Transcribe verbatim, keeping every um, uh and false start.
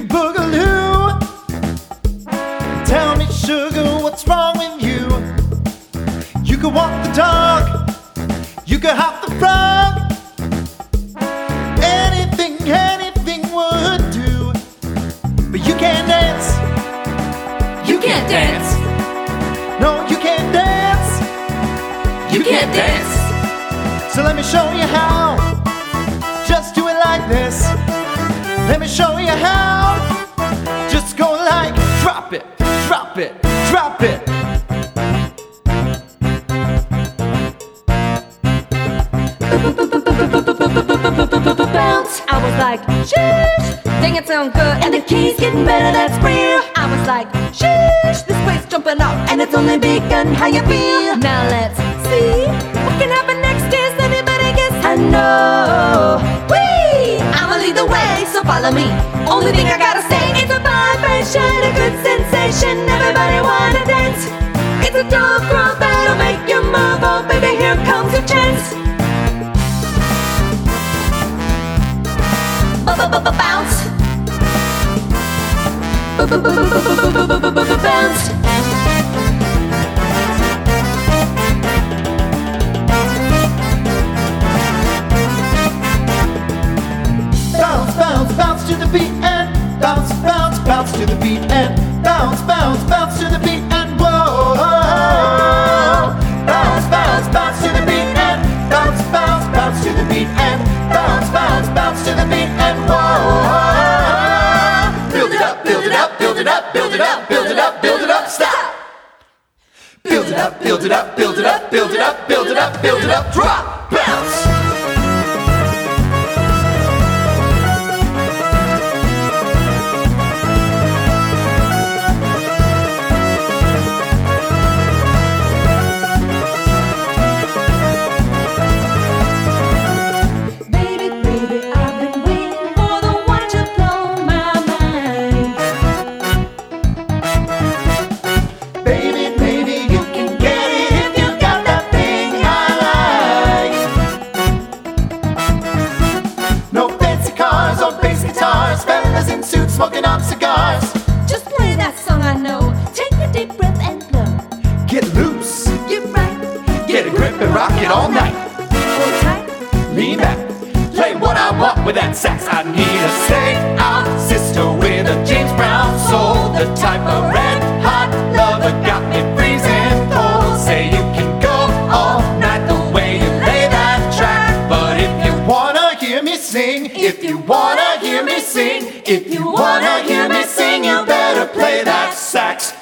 boogaloo. Tell me, sugar, what's wrong with you? You could walk the dog, you could hop the frog. Anything, anything would do. But you can't dance. You can't dance. No, you can't dance. You can't dance. So let me show you how. Just do it like this. Let me show you how. Just go like, drop it, drop it, drop it. Bounce. I was like, sheesh, dang it sound good, and the keys getting better, that's real. I was like, sheesh, this place jumping up, and it's only begun. How you feel? Now let's see what can happen next. Is anybody guess? I know. Whee! I'ma lead the way, so follow me. Only thing I gotta say, it's a vibration, a good sensation. Everybody wanna dance. It's a dope groove that'll make you move. Oh baby, here comes your chance. Bounce. Bounce. Bounce, bounce, bounce to the beat and bounce, bounce, bounce to the beat and bounce, bounce, bounce to the beat and whoa. Bounce, bounce, bounce to the beat and bounce, bounce, bounce to the beat and bounce, bounce, bounce to the beat and whoa. Build it up, build it up, build it up, build it up, build it up, build it up, stop. Build it up, build it up, build it up, build it up, build it up, build it up, drop, bounce. In suits, smoking on cigars. Just play that song I know. Take a deep breath and blow. Get loose, Get right. get a grip and rock it all night. Hold tight. Lean back, play what I want with that sax. I need a stay out sister with a James Brown soul. The type of red hot lover got me freezing cold. Say you can go all night the way you lay that track. But if you wanna hear me sing, if you wanna hear me sing, if you wanna hear me sing, you better play that sax.